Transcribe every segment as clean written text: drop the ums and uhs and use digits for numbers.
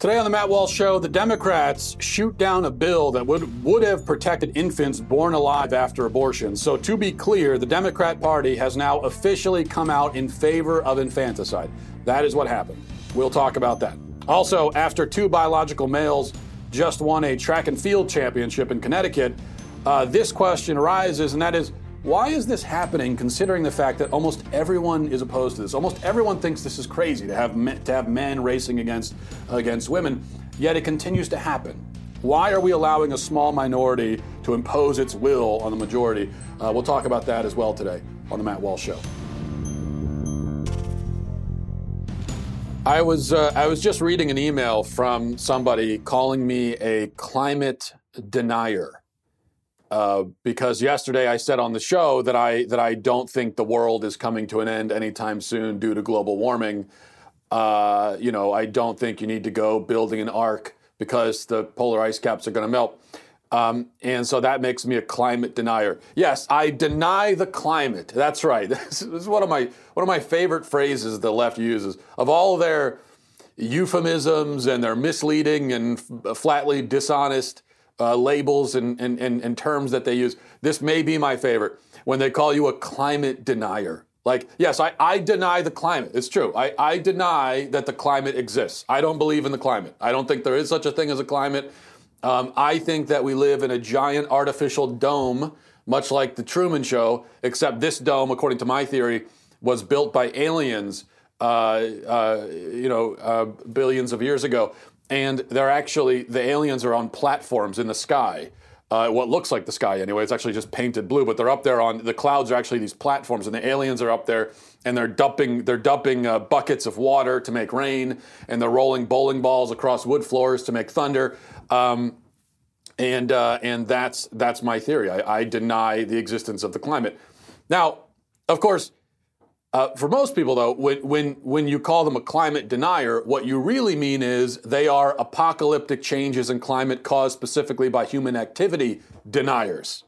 Today on the Matt Walsh Show, the Democrats shoot down a bill that would have protected infants born alive after abortion. So to be clear, the Democrat Party has now officially come out in favor of infanticide. That is what happened. We'll talk about that. Also, after two biological males just won a track and field championship in Connecticut, this question arises, and that is, why is this happening considering the fact that almost everyone is opposed to this? Almost everyone thinks this is crazy to have men racing against women, yet it continues to happen. Why are we allowing a small minority to impose its will on the majority? We'll talk about that as well today on the Matt Walsh Show. I was just reading an email from somebody calling me a climate denier. Because yesterday I said on the show that I don't think the world is coming to an end anytime soon due to global warming. I don't think you need to go building an ark because the polar ice caps are going to melt. And so that makes me a climate denier. Yes, I deny the climate. That's right. This is one of my favorite phrases the left uses. Of all their euphemisms and their misleading and flatly dishonest labels and terms that they use, this may be my favorite, when they call you a climate denier. Like, yes, I deny the climate. It's true. I deny that the climate exists. I don't believe in the climate. I don't think there is such a thing as a climate. I think that we live in a giant artificial dome, much like the Truman Show, except this dome, according to my theory, was built by aliens, billions of years ago. And the aliens are on platforms in the sky. What looks like the sky anyway. It's actually just painted blue, but they're up there the clouds are actually these platforms, and the aliens are up there, and they're dumping buckets of water to make rain, and they're rolling bowling balls across wood floors to make thunder. And that's my theory. I deny the existence of the climate. Now, of course, for most people, though, when you call them a climate denier, what you really mean is they are apocalyptic changes in climate caused specifically by human activity deniers.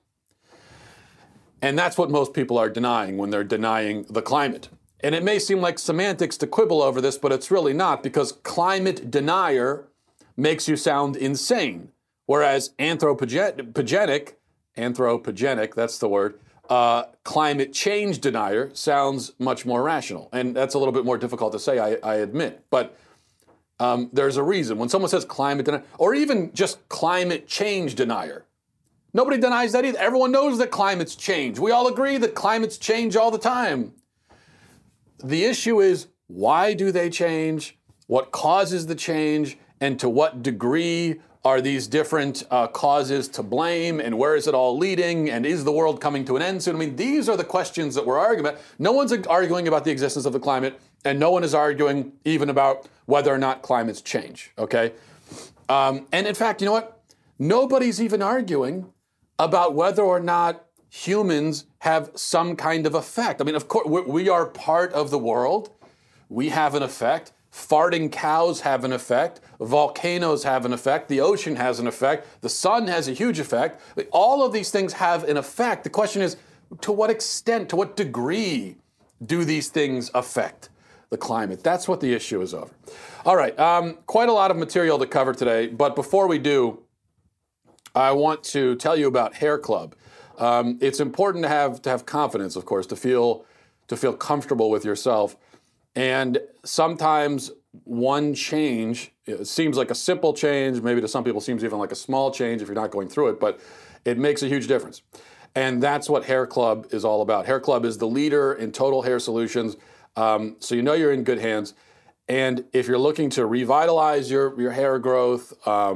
And that's what most people are denying when they're denying the climate. And it may seem like semantics to quibble over this, but it's really not, because climate denier makes you sound insane, whereas anthropogenic, that's the word, climate change denier sounds much more rational. And that's a little bit more difficult to say, I admit. But there's a reason. When someone says climate denier, or even just climate change denier, nobody denies that either. Everyone knows that climates change. We all agree that climates change all the time. The issue is, why do they change? What causes the change? And to what degree are these different causes to blame, and where is it all leading, and is the world coming to an end soon? I mean, these are the questions that we're arguing about. No one's arguing about the existence of the climate, and no one is arguing even about whether or not climates change, okay? And in fact, you know what? Nobody's even arguing about whether or not humans have some kind of effect. I mean, of course, we are part of the world. We have an effect. Farting cows have an effect. Volcanoes have an effect. The ocean has an effect. The sun has a huge effect. All of these things have an effect. The question is, to what extent, to what degree do these things affect the climate? That's what the issue is over. All right, quite a lot of material to cover today, but before we do, I want to tell you about Hair Club. It's important to have confidence, of course, to feel comfortable with yourself. And sometimes one change, it seems like a simple change, maybe to some people seems even like a small change if you're not going through it, but it makes a huge difference. And that's what Hair Club is all about. Hair Club is the leader in total hair solutions, so you know you're in good hands. And if you're looking to revitalize your hair growth,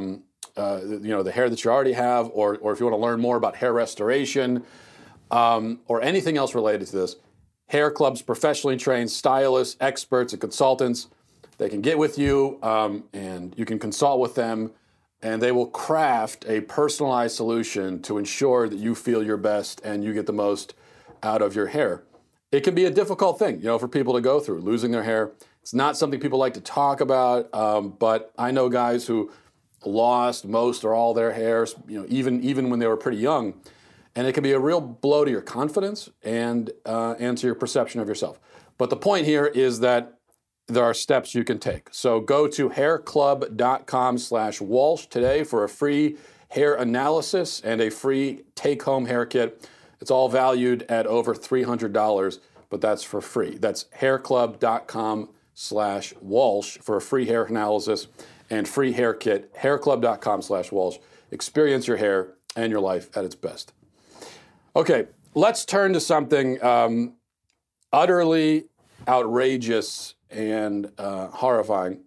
the hair that you already have, or if you want to learn more about hair restoration, or anything else related to this, Hair Club's professionally trained stylists, experts, and consultants, they can get with you and you can consult with them, and they will craft a personalized solution to ensure that you feel your best and you get the most out of your hair. It can be a difficult thing, for people to go through, losing their hair. It's not something people like to talk about, but I know guys who lost most or all their hair, even when they were pretty young. And it can be a real blow to your confidence and to your perception of yourself. But the point here is that there are steps you can take. So go to hairclub.com/Walsh today for a free hair analysis and a free take-home hair kit. It's all valued at over $300, but that's for free. That's hairclub.com/Walsh for a free hair analysis and free hair kit. Hairclub.com/Walsh. Experience your hair and your life at its best. Okay, let's turn to something utterly outrageous and horrifying.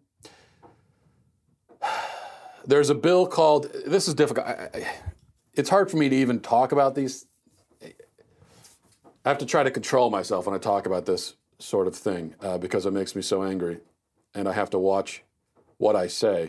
There's a bill called, this is difficult. It's hard for me to even talk about these. I have to try to control myself when I talk about this sort of thing because it makes me so angry, and I have to watch what I say.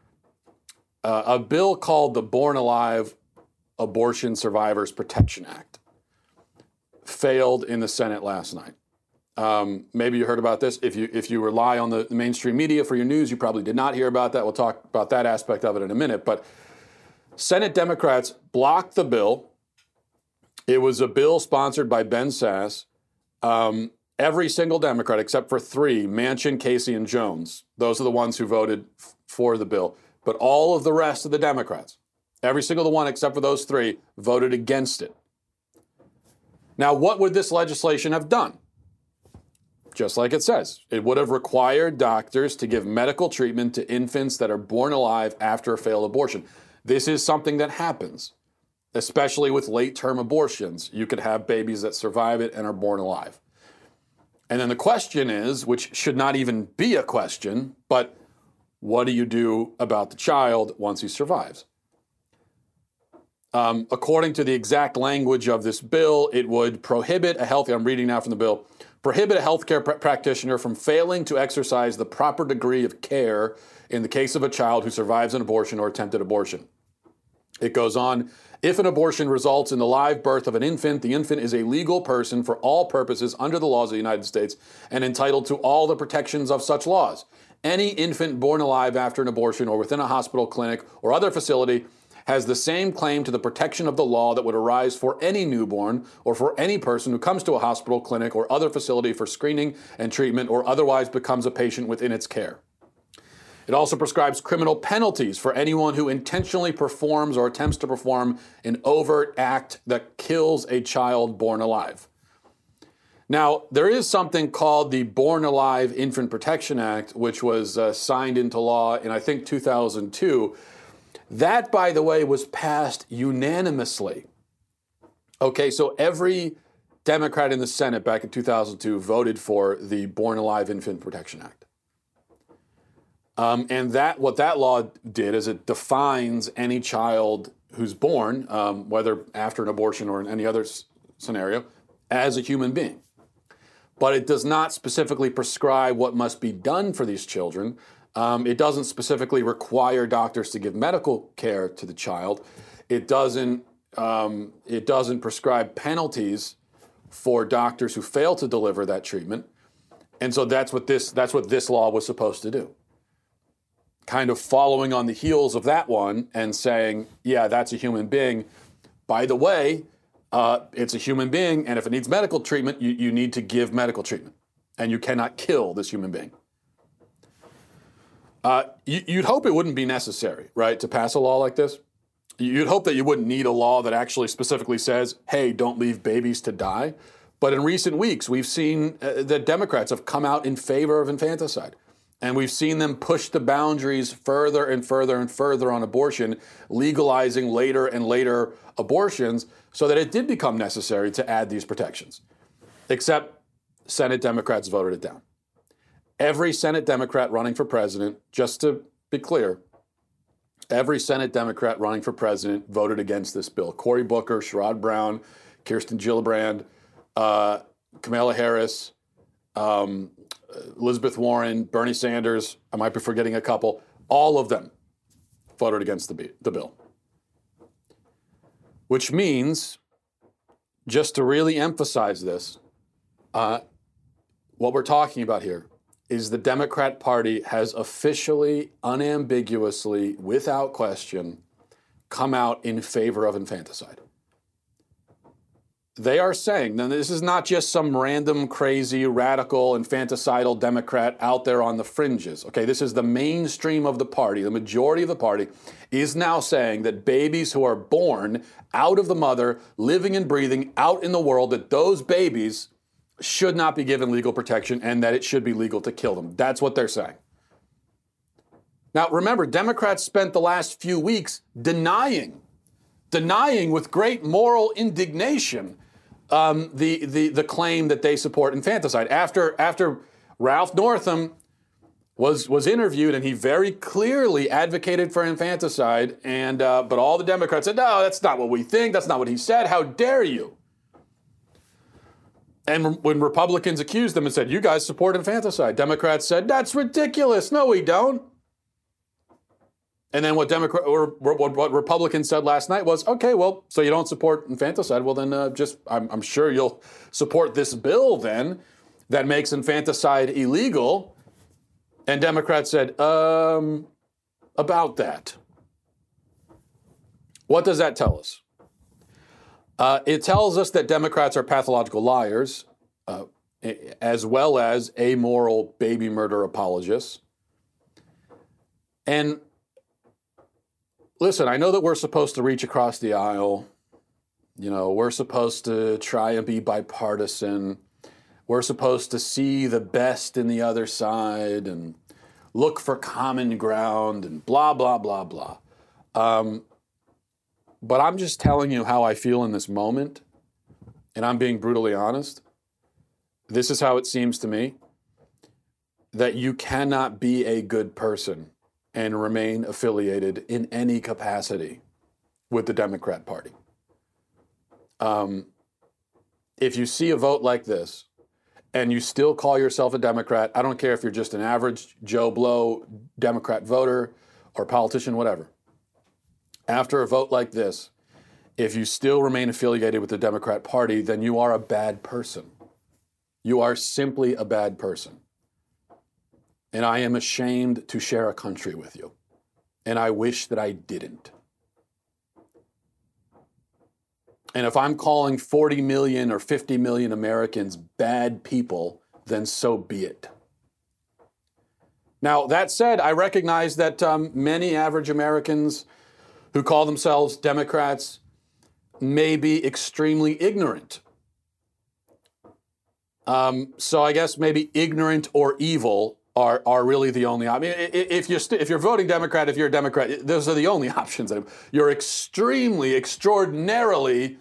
A bill called the Born Alive Abortion Survivors Protection Act failed in the Senate last night. Maybe you heard about this. If you rely on the mainstream media for your news, you probably did not hear about that. We'll talk about that aspect of it in a minute. But Senate Democrats blocked the bill. It was a bill sponsored by Ben Sasse. Every single Democrat, except for three, Manchin, Casey, and Jones, those are the ones who voted for the bill. But all of the rest of the Democrats, every single one except for those three, voted against it. Now, what would this legislation have done? Just like it says, it would have required doctors to give medical treatment to infants that are born alive after a failed abortion. This is something that happens, especially with late-term abortions. You could have babies that survive it and are born alive. And then the question is, which should not even be a question, but what do you do about the child once he survives? According to the exact language of this bill, it would prohibit I'm reading now from the bill, prohibit a healthcare practitioner from failing to exercise the proper degree of care in the case of a child who survives an abortion or attempted abortion. It goes on, if an abortion results in the live birth of an infant, the infant is a legal person for all purposes under the laws of the United States and entitled to all the protections of such laws. Any infant born alive after an abortion or within a hospital, clinic, or other facility has the same claim to the protection of the law that would arise for any newborn or for any person who comes to a hospital, clinic, or other facility for screening and treatment or otherwise becomes a patient within its care. It also prescribes criminal penalties for anyone who intentionally performs or attempts to perform an overt act that kills a child born alive. Now, there is something called the Born Alive Infant Protection Act, which was signed into law in, I think, 2002. That, by the way, was passed unanimously. Okay, so every Democrat in the Senate back in 2002 voted for the Born Alive Infant Protection Act. And what that law did is it defines any child who's born, whether after an abortion or in any other scenario, as a human being. But it does not specifically prescribe what must be done for these children. It doesn't specifically require doctors to give medical care to the child. It doesn't prescribe penalties for doctors who fail to deliver that treatment. And so that's what this law was supposed to do. Kind of following on the heels of that one and saying, yeah, that's a human being. By the way, it's a human being, and if it needs medical treatment, you need to give medical treatment. And you cannot kill this human being. You'd hope it wouldn't be necessary, right, to pass a law like this. You'd hope that you wouldn't need a law that actually specifically says, hey, don't leave babies to die. But in recent weeks, we've seen that Democrats have come out in favor of infanticide. And we've seen them push the boundaries further and further and further on abortion, legalizing later and later abortions so that it did become necessary to add these protections. Except Senate Democrats voted it down. Every Senate Democrat running for president, just to be clear, every Senate Democrat running for president voted against this bill. Cory Booker, Sherrod Brown, Kirsten Gillibrand, Kamala Harris, Elizabeth Warren, Bernie Sanders, I might be forgetting a couple, all of them voted against the bill. Which means, just to really emphasize this, what we're talking about here is the Democrat Party has officially, unambiguously, without question, come out in favor of infanticide. they are saying, now this is not just some random, crazy, radical, infanticidal Democrat out there on the fringes. Okay, this is the mainstream of the party. The majority of the party is now saying that babies who are born out of the mother, living and breathing out in the world, that those babies should not be given legal protection and that it should be legal to kill them. That's what they're saying. Now, remember, Democrats spent the last few weeks denying with great moral indignation the claim that they support infanticide. After Ralph Northam was interviewed and he very clearly advocated for infanticide, and but all the Democrats said, no, that's not what we think. That's not what he said. How dare you? And when Republicans accused them and said, you guys support infanticide, Democrats said, that's ridiculous. No, we don't. And then what Republicans said last night was, okay, well, so you don't support infanticide? Well, then I'm sure you'll support this bill then that makes infanticide illegal. And Democrats said, about that. What does that tell us? It tells us that Democrats are pathological liars, as well as amoral baby murder apologists. And listen, I know that we're supposed to reach across the aisle. You know, we're supposed to try and be bipartisan. We're supposed to see the best in the other side and look for common ground and blah, blah, blah, blah. But I'm just telling you how I feel in this moment, and I'm being brutally honest. This is how it seems to me, that you cannot be a good person and remain affiliated in any capacity with the Democrat Party. If you see a vote like this and you still call yourself a Democrat, I don't care if you're just an average Joe Blow Democrat voter or politician, whatever. After a vote like this, if you still remain affiliated with the Democrat Party, then you are a bad person. You are simply a bad person. And I am ashamed to share a country with you. And I wish that I didn't. And if I'm calling 40 million or 50 million Americans bad people, then so be it. Now, that said, I recognize that many average Americans who call themselves Democrats may be extremely ignorant. So I guess maybe ignorant or evil are really the only option. I mean, if you're voting Democrat, if you're a Democrat, those are the only options. You're extraordinarily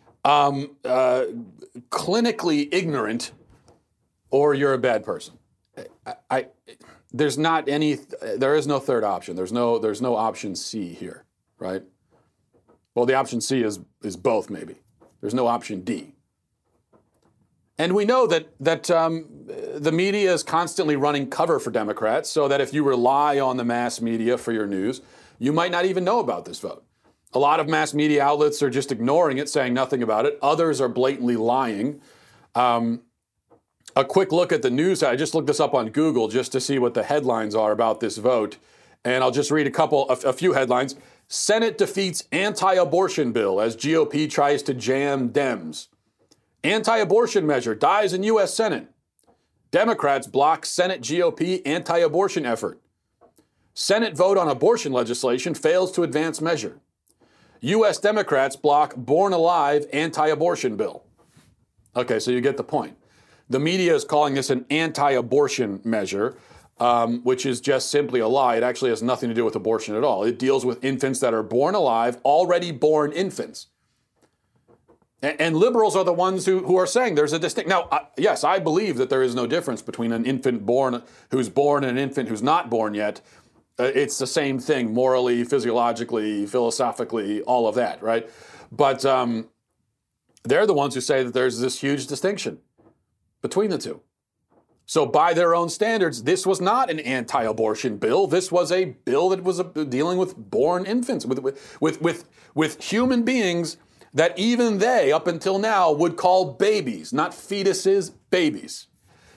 clinically ignorant, or you're a bad person. There is no third option. There's no option C here, right? Well, the option C is both, maybe. There's no option D. And we know that the media is constantly running cover for Democrats, so that if you rely on the mass media for your news, you might not even know about this vote. A lot of mass media outlets are just ignoring it, saying nothing about it. Others are blatantly lying. A quick look at the news. I just looked this up on Google just to see what the headlines are about this vote. And I'll just read a few headlines. Senate defeats anti-abortion bill as GOP tries to jam Dems. Anti-abortion measure dies in U.S. Senate. Democrats block Senate GOP anti-abortion effort. Senate vote on abortion legislation fails to advance measure. U.S. Democrats block Born Alive anti-abortion bill. Okay, so you get the point. The media is calling this an anti-abortion measure, which is just simply a lie. It actually has nothing to do with abortion at all. It deals with infants that are born alive, already born infants. And liberals are the ones who are saying there's a distinct. Now, yes, I believe that there is no difference between an infant who's born and an infant who's not born yet. It's the same thing morally, physiologically, philosophically, all of that, right? But they're the ones who say that there's this huge distinction between the two. So by their own standards, this was not an anti-abortion bill. This was a bill that was dealing with born infants, with human beings that even they, up until now, would call babies, not fetuses, babies.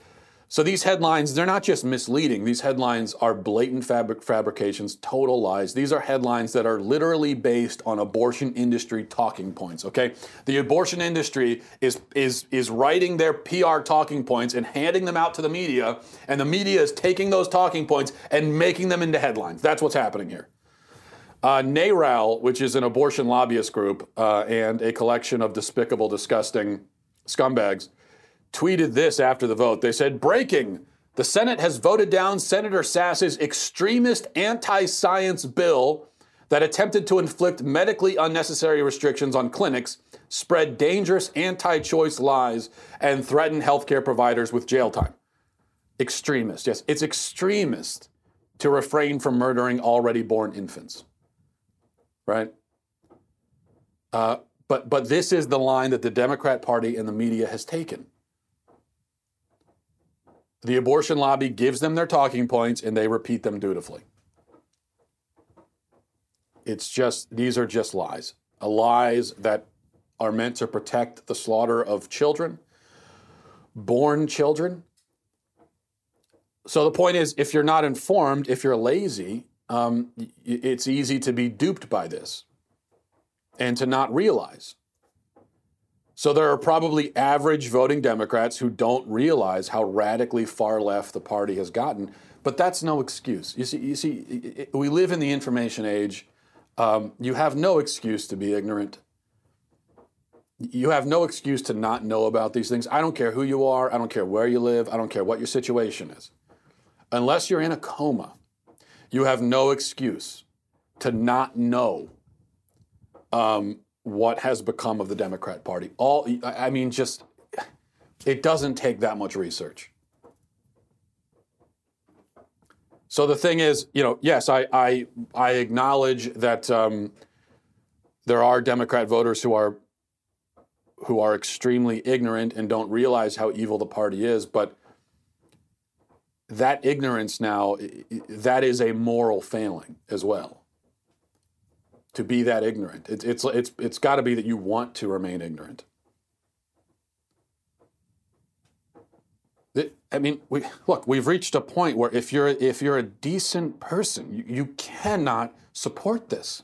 So these headlines, they're not just misleading. These headlines are blatant fabrications, total lies. These are headlines that are literally based on abortion industry talking points, okay? The abortion industry is writing their PR talking points and handing them out to the media, and the media is taking those talking points and making them into headlines. That's what's happening here. NARAL, which is an abortion lobbyist group and a collection of despicable, disgusting scumbags, tweeted this after the vote. They said, breaking, the Senate has voted down Senator Sass's extremist anti-science bill that attempted to inflict medically unnecessary restrictions on clinics, spread dangerous anti-choice lies, and threaten healthcare providers with jail time. Extremist, yes, it's extremist to refrain from murdering already born infants. Right? But this is the line that the Democrat Party and the media has taken. The abortion lobby gives them their talking points and they repeat them dutifully. These are just lies. Lies that are meant to protect the slaughter of children, born children. So the point is, if you're not informed, if you're lazy, it's easy to be duped by this and to not realize. So there are probably average voting Democrats who don't realize how radically far left the party has gotten, but that's no excuse. You see, we live in the information age. You have no excuse to be ignorant. You have no excuse to not know about these things. I don't care who you are. I don't care where you live. I don't care what your situation is. Unless you're in a coma, you have no excuse to not know what has become of the Democrat Party. It doesn't take that much research. So the thing is, yes, I acknowledge that there are Democrat voters who are extremely ignorant and don't realize how evil the party is, but that ignorance now, that is a moral failing as well. To be that ignorant. It's got to be that you want to remain ignorant. We've reached a point where if you're a decent person, you cannot support this.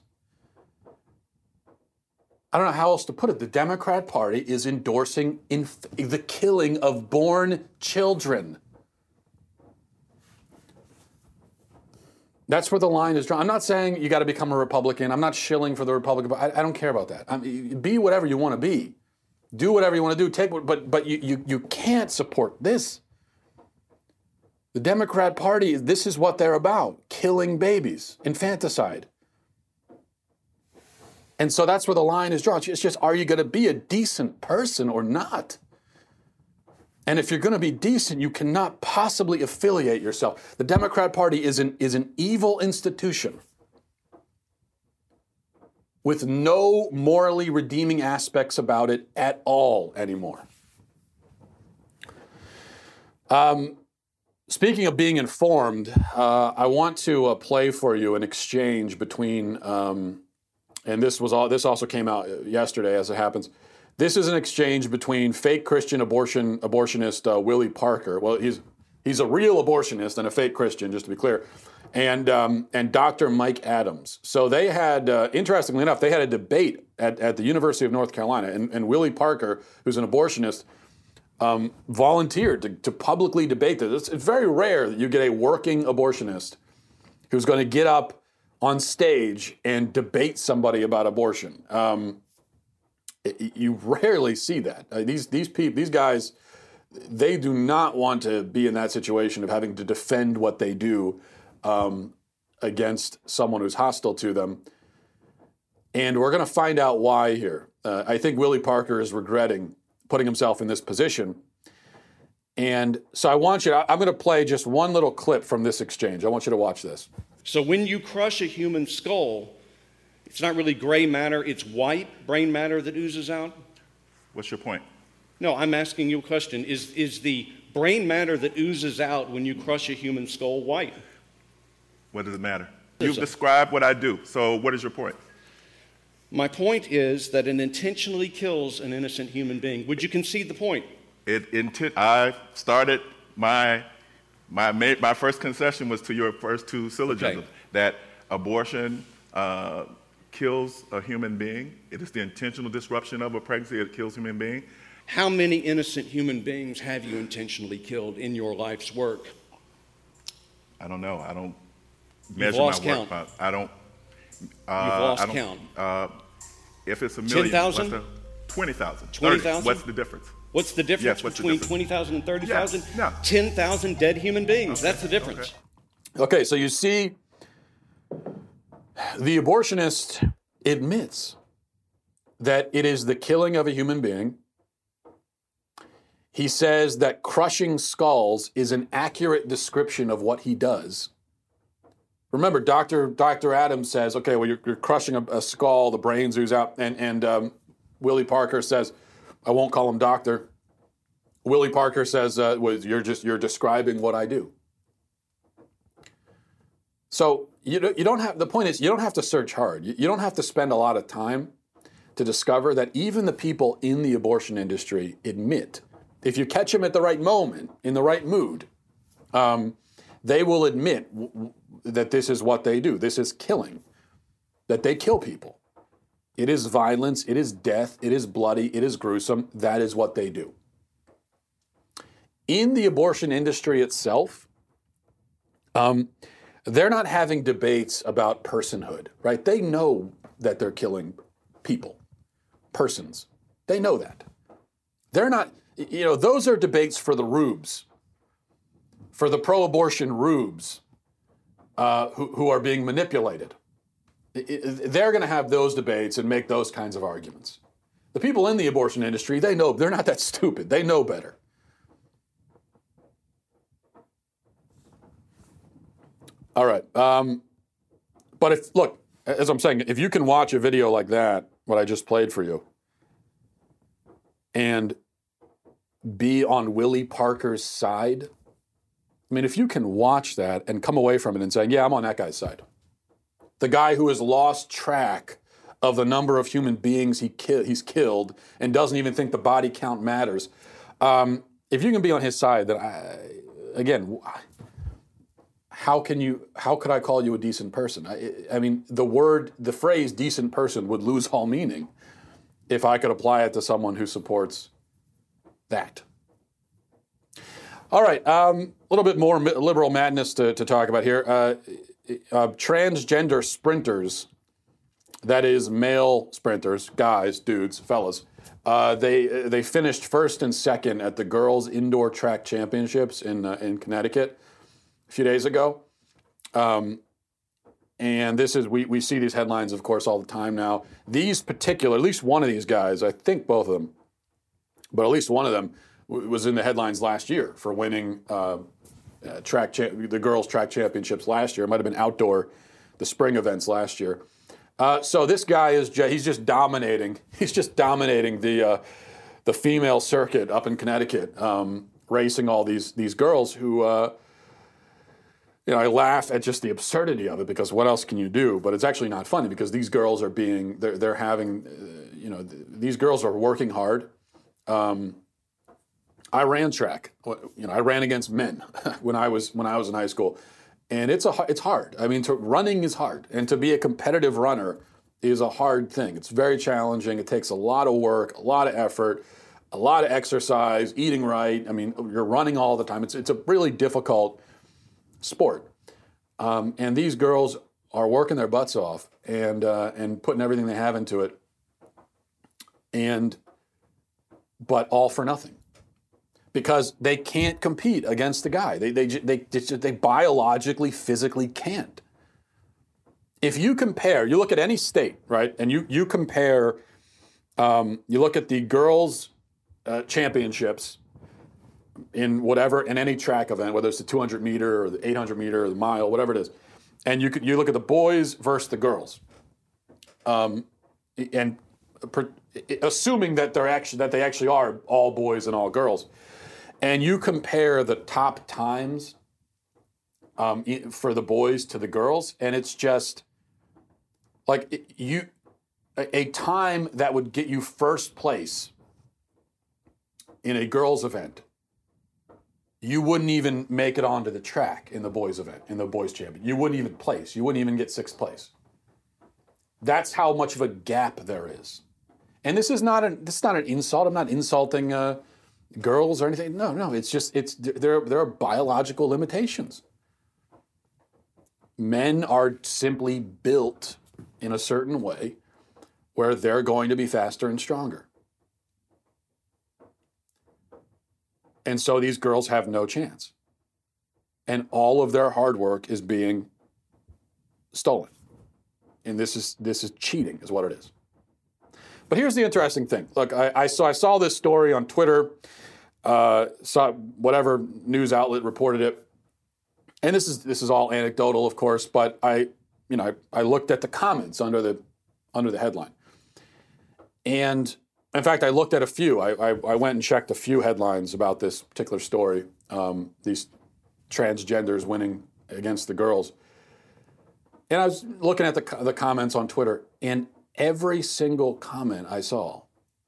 I don't know how else to put it. The Democrat Party is endorsing the killing of born children. That's where the line is drawn. I'm not saying you got to become a Republican. I'm not shilling for the Republican, but I don't care about that. Be whatever you want to be. Do whatever you want to do. But you can't support this. The Democrat Party, this is what they're about. Killing babies. Infanticide. And so that's where the line is drawn. It's just, are you going to be a decent person or not? And if you're going to be decent, you cannot possibly affiliate yourself. The Democrat Party is an evil institution with no morally redeeming aspects about it at all anymore. Speaking of being informed, I want to play for you an exchange between, and this also came out yesterday as it happens. This is an exchange between fake Christian abortionist Willie Parker. Well, he's a real abortionist and a fake Christian, just to be clear, and Dr. Mike Adams. So they had, interestingly enough, they had a debate at the University of North Carolina, and Willie Parker, who's an abortionist, volunteered to publicly debate this. It's very rare that you get a working abortionist who's going to get up on stage and debate somebody about abortion. You rarely see that. These guys, they do not want to be in that situation of having to defend what they do against someone who's hostile to them. And we're going to find out why here. I think Willie Parker is regretting putting himself in this position. And so I'm going to play just one little clip from this exchange. I want you to watch this. So when you crush a human skull, it's not really gray matter, it's white brain matter that oozes out? What's your point? No, I'm asking you a question. Is the brain matter that oozes out when you crush a human skull white? What does it matter? You've described what I do, so what is your point? My point is that it intentionally kills an innocent human being. Would you concede the point? I started My first concession was to your first two syllogisms, that abortion kills a human being. It is the intentional disruption of a pregnancy that kills a human being. How many innocent human beings have you intentionally killed in your life's work? I don't know. I don't measure my work. Count. I don't. You've lost count. If it's a million, 10,000? 20,000. 20,000? What's the difference? What's the difference between 20,000 and 30,000? Yes. No. 10,000 dead human beings. Okay. That's the difference. Okay, so you see, the abortionist admits that it is the killing of a human being. He says that crushing skulls is an accurate description of what he does. Remember, Dr. Adams says, okay, well, you're crushing a skull, the brains ooze out, and Willie Parker says, I won't call him doctor. Willie Parker says, you're describing what I do. So you don't have, the point is, you don't have to search hard. You don't have to spend a lot of time to discover that even the people in the abortion industry admit, if you catch them at the right moment, in the right mood, they will admit that this is what they do. This is killing, that they kill people. It is violence, it is death, it is bloody, it is gruesome. That is what they do. In the abortion industry itself, they're not having debates about personhood, right? They know that they're killing people, persons. They know that. They're not, those are debates for the rubes, for the pro-abortion rubes who are being manipulated. They're going to have those debates and make those kinds of arguments. The people in the abortion industry, they know, they're not that stupid. They know better. All right. But look, as I'm saying, if you can watch a video like that, what I just played for you, and be on Willie Parker's side, I mean, if you can watch that and come away from it and say, yeah, I'm on that guy's side. The guy who has lost track of the number of human beings he's killed and doesn't even think the body count matters. If you can be on his side, then again, how could I call you a decent person? I mean, the phrase decent person would lose all meaning if I could apply it to someone who supports that. All right, a little bit more liberal madness to talk about here. Transgender sprinters, that is male sprinters, guys, dudes, fellas, they finished first and second at the girls' indoor track championships in Connecticut a few days ago. And this is, we see these headlines, of course, all the time now. These particular, at least one of these guys, I think both of them, but at least one of them was in the headlines last year for winning the girls' track championships last year. It might have been outdoor, the spring events last year. So this guy he's just dominating. He's just dominating the female circuit up in Connecticut, racing all these girls who, I laugh at just the absurdity of it because what else can you do? But it's actually not funny because these girls are they're having, these girls are working hard. I ran track. I ran against men when I was in high school, and it's hard. I mean, running is hard, and to be a competitive runner is a hard thing. It's very challenging. It takes a lot of work, a lot of effort, a lot of exercise, eating right. I mean, you're running all the time. It's a really difficult sport, and these girls are working their butts off and putting everything they have into it, but all for nothing. Because they can't compete against the guy. They biologically, physically can't. If you compare, you look at any state, right, and you compare, you look at the girls' championships in any track event, whether it's the 200 meter or the 800 meter or the mile, whatever it is, and you look at the boys versus the girls, assuming that they actually are all boys and all girls. And you compare the top times for the boys to the girls, and it's just like a time that would get you first place in a girls' event you wouldn't even make it onto the track in the boys event, in the boys champion. You wouldn't even place. You wouldn't even get 6th place. That's how much of a gap there is. And this is not an insult. I'm not insulting girls or anything. No. It's just there are biological limitations. Men are simply built in a certain way where they're going to be faster and stronger. And so these girls have no chance. And all of their hard work is being stolen. And this is cheating, is what it is. But here's the interesting thing. Look, I saw this story on Twitter, saw whatever news outlet reported it. And this is all anecdotal, of course, but I looked at the comments under the headline. And in fact, I looked at a few. I went and checked a few headlines about this particular story, these transgenders winning against the girls. And I was looking at the comments on Twitter, and every single comment I saw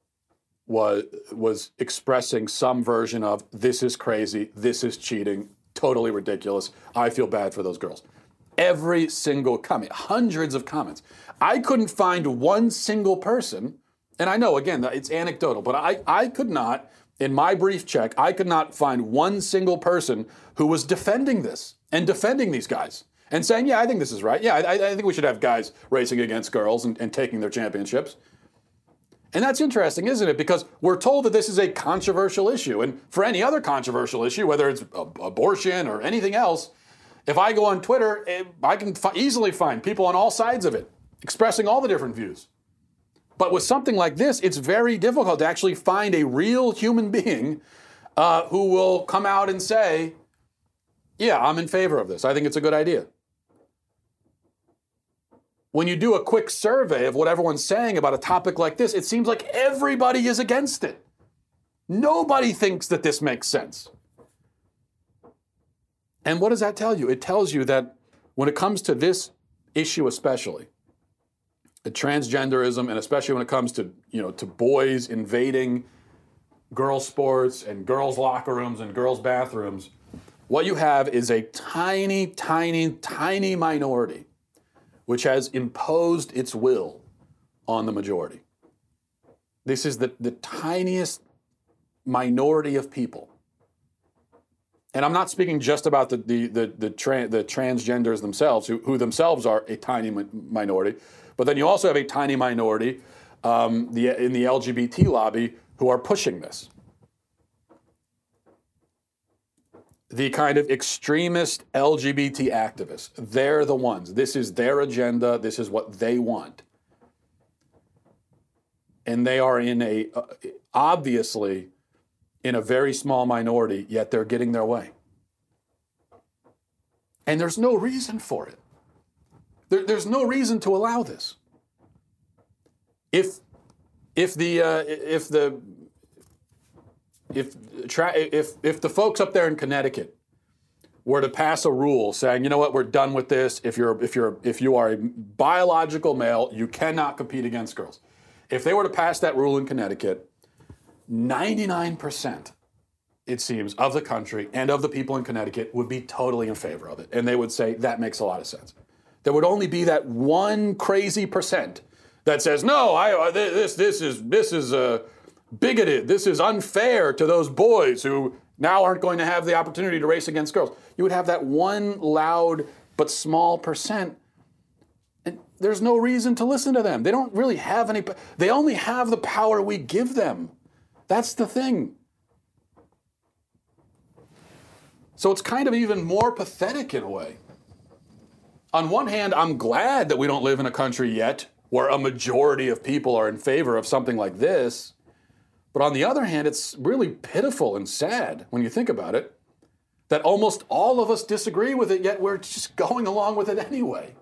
was expressing some version of, this is crazy, this is cheating, totally ridiculous, I feel bad for those girls. Every single comment, hundreds of comments. I couldn't find one single person, and I know, again, it's anecdotal, but I could not, in my brief check, I could not find one single person who was defending this and defending these guys and saying, yeah, I think this is right. Yeah, I think we should have guys racing against girls and taking their championships. And that's interesting, isn't it? Because we're told that this is a controversial issue. And for any other controversial issue, whether it's abortion or anything else, if I go on Twitter, I can easily find people on all sides of it expressing all the different views. But with something like this, it's very difficult to actually find a real human being who will come out and say, yeah, I'm in favor of this. I think it's a good idea. When you do a quick survey of what everyone's saying about a topic like this, it seems like everybody is against it. Nobody thinks that this makes sense. And what does that tell you? It tells you that when it comes to this issue especially, transgenderism, and especially when it comes to, to boys invading girls' sports and girls' locker rooms and girls' bathrooms, what you have is a tiny, tiny, tiny minority which has imposed its will on the majority. This is the tiniest minority of people. And I'm not speaking just about the transgenders themselves, who themselves are a tiny minority, but then you also have a tiny minority in the LGBT lobby who are pushing this. The kind of extremist LGBT activists, they're the ones. This is their agenda. This is what they want. And they are obviously in a very small minority, yet they're getting their way. And there's no reason for it. There's no reason to allow this. If the folks up there in Connecticut were to pass a rule saying, you know what, we're done with this. If you are a biological male, you cannot compete against girls. If they were to pass that rule in Connecticut, 99%, it seems, of the country and of the people in Connecticut would be totally in favor of it. And they would say, that makes a lot of sense. There would only be that one crazy percent that says, no, this is bigoted. This is unfair to those boys who now aren't going to have the opportunity to race against girls. You would have that one loud but small percent. And there's no reason to listen to them. They don't really have any, they only have the power we give them. That's the thing. So it's kind of even more pathetic in a way. On one hand, I'm glad that we don't live in a country yet where a majority of people are in favor of something like this. But on the other hand, it's really pitiful and sad when you think about it, that almost all of us disagree with it, yet we're just going along with it anyway.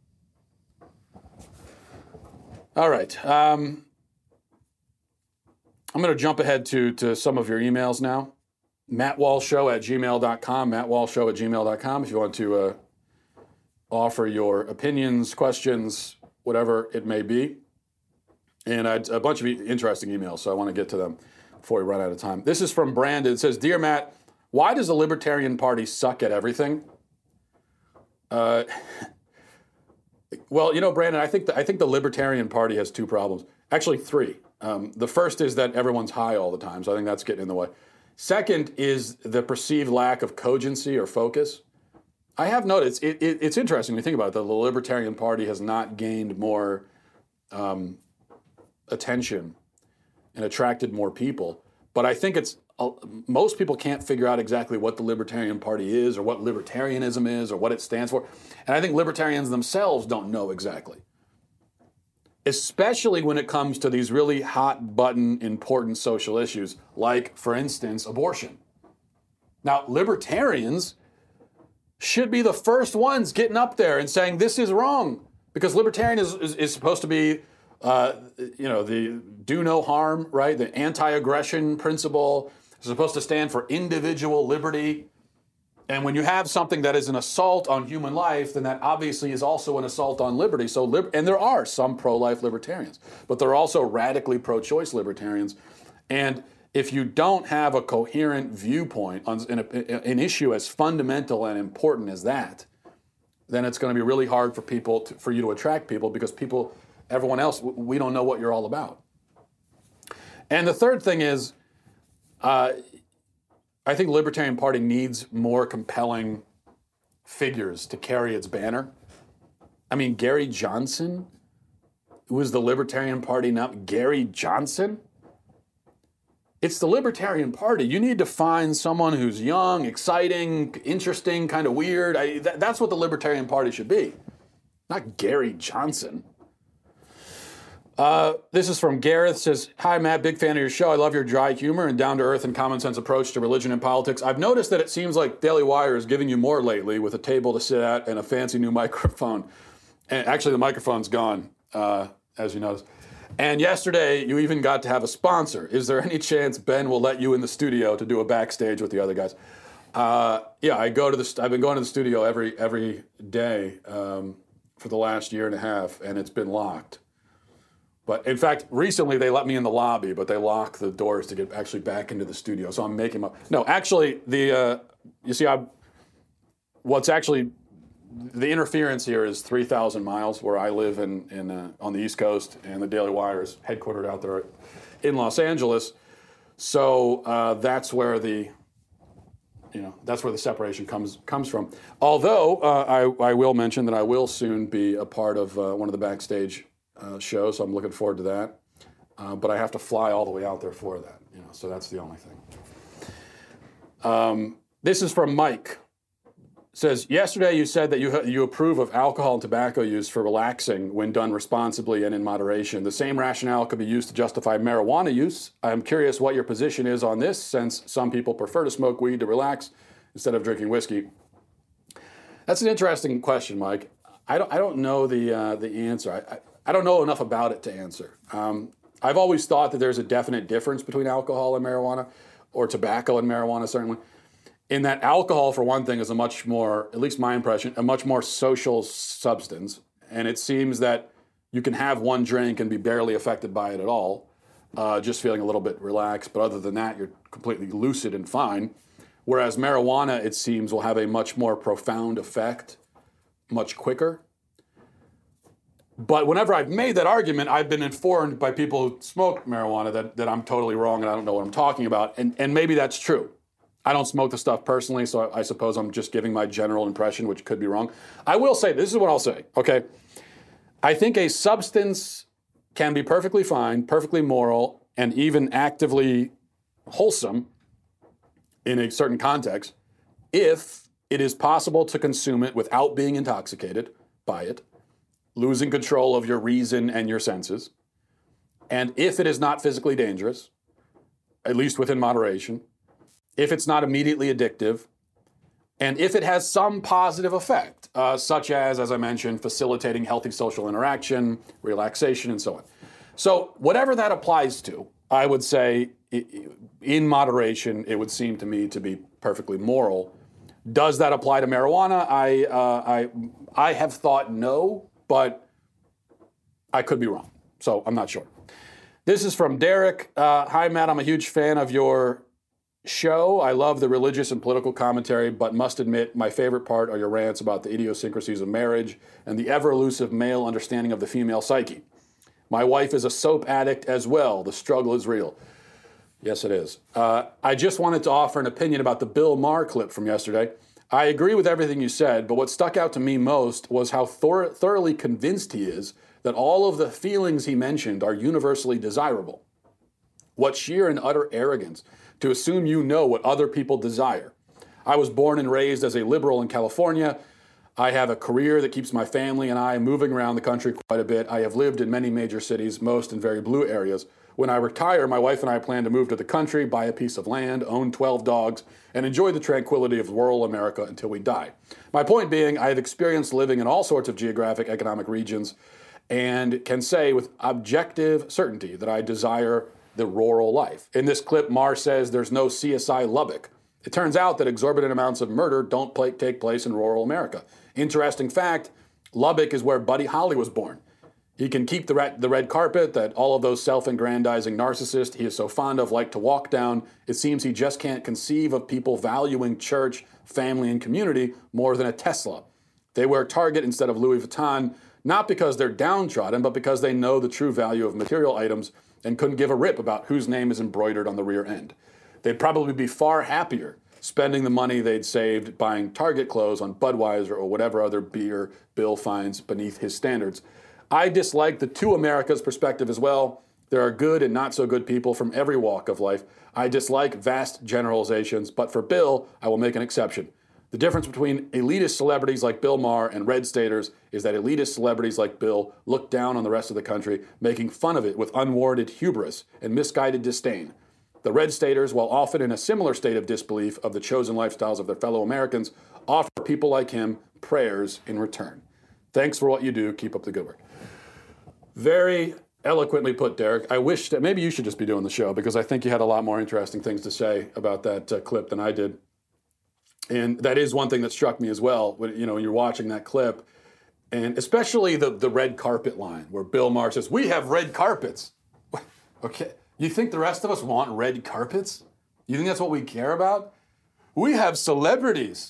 All right. I'm going to jump ahead to some of your emails now. mattwalshshow@gmail.com, mattwalshshow@gmail.com if you want to offer your opinions, questions, whatever it may be. And a bunch of interesting emails, so I want to get to them before we run out of time. This is from Brandon. It says, Dear Matt, Why does the Libertarian Party suck at everything? Well, Brandon, I think the Libertarian Party has two problems. Actually, three. The first is that everyone's high all the time, so I think that's getting in the way. Second is the perceived lack of cogency or focus. I have noticed, it's interesting when you think about it, that the Libertarian Party has not gained more attention and attracted more people. But I think most people can't figure out exactly what the Libertarian Party is or what libertarianism is or what it stands for. And I think libertarians themselves don't know exactly. Especially when it comes to these really hot button important social issues, like, for instance, abortion. Now, libertarians should be the first ones getting up there and saying this is wrong, because libertarian is supposed to be, the do no harm, right? The anti-aggression principle is supposed to stand for individual liberty. And when you have something that is an assault on human life, then that obviously is also an assault on liberty. And there are some pro-life libertarians, but there are also radically pro-choice libertarians. And if you don't have a coherent viewpoint on an issue as fundamental and important as that, then it's going to be really hard for you to attract people, because everyone else, we don't know what you're all about. And the third thing is, I think the Libertarian Party needs more compelling figures to carry its banner. I mean, Gary Johnson, who is the Libertarian Party now? Gary Johnson? It's the Libertarian Party. You need to find someone who's young, exciting, interesting, kind of weird. That's what the Libertarian Party should be, not Gary Johnson. This is from Gareth. Says, "Hi, Matt. Big fan of your show. I love your dry humor and down-to-earth and common-sense approach to religion and politics. I've noticed that it seems like Daily Wire is giving you more lately, with a table to sit at and a fancy new microphone. And actually, the microphone's gone, as you noticed. And yesterday, you even got to have a sponsor. Is there any chance Ben will let you in the studio to do a backstage with the other guys?" Yeah, I've been going to the studio every day for the last year and a half, and it's been locked. But in fact, recently they let me in the lobby, but they lock the doors to get actually back into the studio. So I'm making up. No, actually, the interference here is 3,000 miles where I live on the East Coast, and the Daily Wire is headquartered out there in Los Angeles. So that's where the separation comes from. Although I will mention that I will soon be a part of one of the backstage shows, so I'm looking forward to that. But I have to fly all the way out there for that, so that's the only thing. This is from Mike. Says, yesterday you said that you approve of alcohol and tobacco use for relaxing when done responsibly and in moderation. The same rationale could be used to justify marijuana use. I'm curious what your position is on this, since some people prefer to smoke weed to relax instead of drinking whiskey. That's an interesting question, Mike. I don't know the answer. I don't know enough about it to answer. I've always thought that there's a definite difference between alcohol and marijuana, or tobacco and marijuana, certainly. In that alcohol, for one thing, is a much more, at least my impression, a much more social substance. And it seems that you can have one drink and be barely affected by it at all, just feeling a little bit relaxed. But other than that, you're completely lucid and fine. Whereas marijuana, it seems, will have a much more profound effect, much quicker. But whenever I've made that argument, I've been informed by people who smoke marijuana that I'm totally wrong and I don't know what I'm talking about. And maybe that's true. I don't smoke the stuff personally, so I suppose I'm just giving my general impression, which could be wrong. I will say, this is what I'll say, okay? I think a substance can be perfectly fine, perfectly moral, and even actively wholesome in a certain context if it is possible to consume it without being intoxicated by it, losing control of your reason and your senses, and if it is not physically dangerous, at least within moderation, if it's not immediately addictive, and if it has some positive effect, such as I mentioned, facilitating healthy social interaction, relaxation, and so on. So whatever that applies to, I would say, in moderation, it would seem to me to be perfectly moral. Does that apply to marijuana? I have thought no, but I could be wrong. So I'm not sure. This is from Derek. Hi, Matt. I'm a huge fan of your show. I love the religious and political commentary, but must admit my favorite part are your rants about the idiosyncrasies of marriage and the ever-elusive male understanding of the female psyche. My wife is a soap addict as well. The struggle is real. Yes, it is. I just wanted to offer an opinion about the Bill Maher clip from yesterday. I agree with everything you said, but what stuck out to me most was how thoroughly convinced he is that all of the feelings he mentioned are universally desirable. What sheer and utter arrogance to assume you know what other people desire. I was born and raised as a liberal in California. I have a career that keeps my family and I moving around the country quite a bit. I have lived in many major cities, most in very blue areas. When I retire, my wife and I plan to move to the country, buy a piece of land, own 12 dogs, and enjoy the tranquility of rural America until we die. My point being, I have experienced living in all sorts of geographic, economic regions and can say with objective certainty that I desire the rural life. In this clip, Maher says there's no CSI Lubbock. It turns out that exorbitant amounts of murder don't take place in rural America. Interesting fact, Lubbock is where Buddy Holly was born. He can keep the red carpet that all of those self-aggrandizing narcissists he is so fond of like to walk down. It seems he just can't conceive of people valuing church, family, and community more than a Tesla. They wear Target instead of Louis Vuitton, not because they're downtrodden, but because they know the true value of material items and couldn't give a rip about whose name is embroidered on the rear end. They'd probably be far happier spending the money they'd saved buying Target clothes on Budweiser or whatever other beer Bill finds beneath his standards. I dislike the two Americas perspective as well. There are good and not so good people from every walk of life. I dislike vast generalizations, but for Bill, I will make an exception. The difference between elitist celebrities like Bill Maher and red staters is that elitist celebrities like Bill look down on the rest of the country, making fun of it with unwarranted hubris and misguided disdain. The red staters, while often in a similar state of disbelief of the chosen lifestyles of their fellow Americans, offer people like him prayers in return. Thanks for what you do. Keep up the good work. Very eloquently put, Derek. I wish that maybe you should just be doing the show because I think you had a lot more interesting things to say about that clip than I did. And that is one thing that struck me as well when you're watching that clip, and especially the red carpet line where Bill Maher says, "We have red carpets." Okay, you think the rest of us want red carpets? You think that's what we care about? We have celebrities.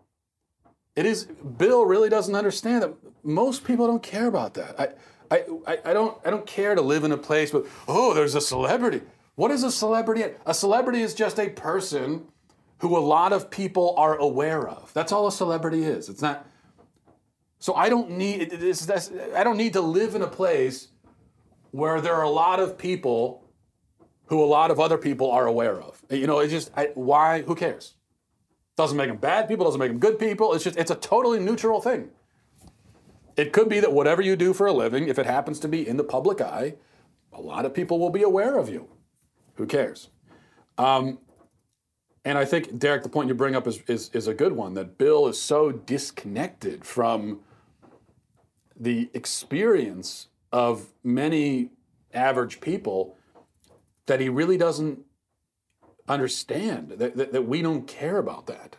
Bill really doesn't understand that most people don't care about that. I don't care to live in a place with, there's a celebrity. What is a celebrity? A celebrity is just a person who a lot of people are aware of. That's all a celebrity is. It's not. So I don't need to live in a place where there are a lot of people who a lot of other people are aware of. Why? Who cares? Doesn't make them bad people. Doesn't make them good people. It's a totally neutral thing. It could be that whatever you do for a living, if it happens to be in the public eye, a lot of people will be aware of you. Who cares? And I think, Derek, the point you bring up is a good one, that Bill is so disconnected from the experience of many average people that he really doesn't understand, that we don't care about that.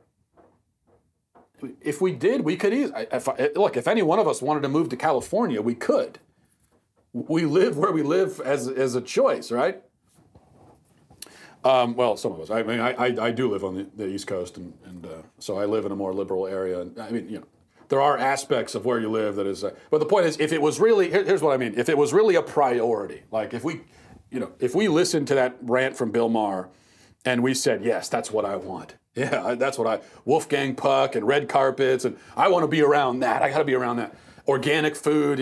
If we did, we could easily. If any one of us wanted to move to California, we could. We live where we live as a choice, right? Well, some of us. I mean, I do live on the East Coast, and so I live in a more liberal area. And I mean, there are aspects of where you live that is. But the point is, if it was really, here's what I mean. If it was really a priority, like if we listened to that rant from Bill Maher, and we said, yes, that's what I want. Yeah, that's what Wolfgang Puck and red carpets, and I want to be around that. I got to be around that. Organic food,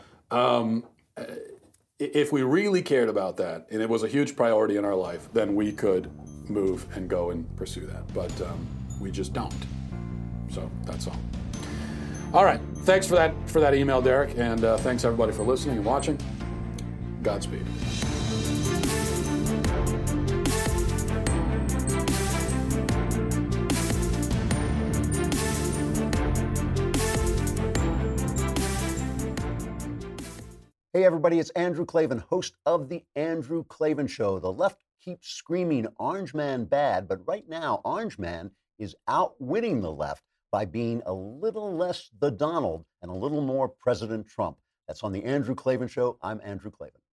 if we really cared about that, and it was a huge priority in our life, then we could move and go and pursue that. But we just don't. So that's all. All right. Thanks for that email, Derek, and thanks everybody for listening and watching. Godspeed. Hey everybody, it's Andrew Klavan, host of The Andrew Klavan Show. The left keeps screaming Orange Man bad, but right now Orange Man is outwitting the left by being a little less the Donald and a little more President Trump. That's on The Andrew Klavan Show. I'm Andrew Klavan.